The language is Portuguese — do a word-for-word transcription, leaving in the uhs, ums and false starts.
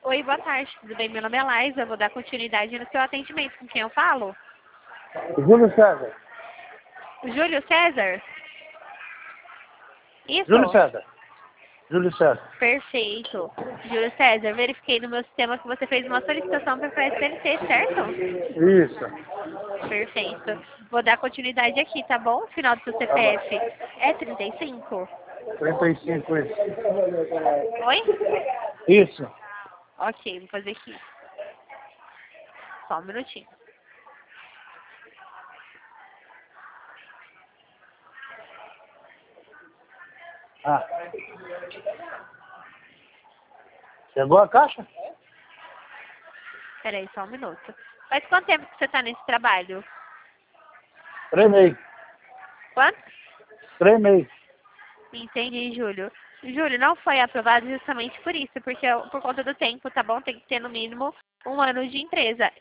Oi, boa tarde, tudo bem? Meu nome é Laisa, eu vou dar continuidade no seu atendimento. Com quem eu falo? Júlio César. Júlio César? Isso? Júlio César. Júlio César. Perfeito. Júlio César, verifiquei no meu sistema que você fez uma solicitação para a S L T, certo? Isso. Perfeito. Vou dar continuidade aqui, tá bom? O final do seu C P F é trinta e cinco? trinta e cinco, isso. Oi? Isso. Ok, vou fazer aqui. Só um minutinho. Ah. Chegou a caixa? Peraí, só um minuto. Faz quanto tempo que você está nesse trabalho? Três meses. Quanto? Três meses. Entendi, Júlio. Júlio, não foi aprovado justamente por isso, porque por conta do tempo, tá bom? Tem que ter no mínimo um ano de empresa.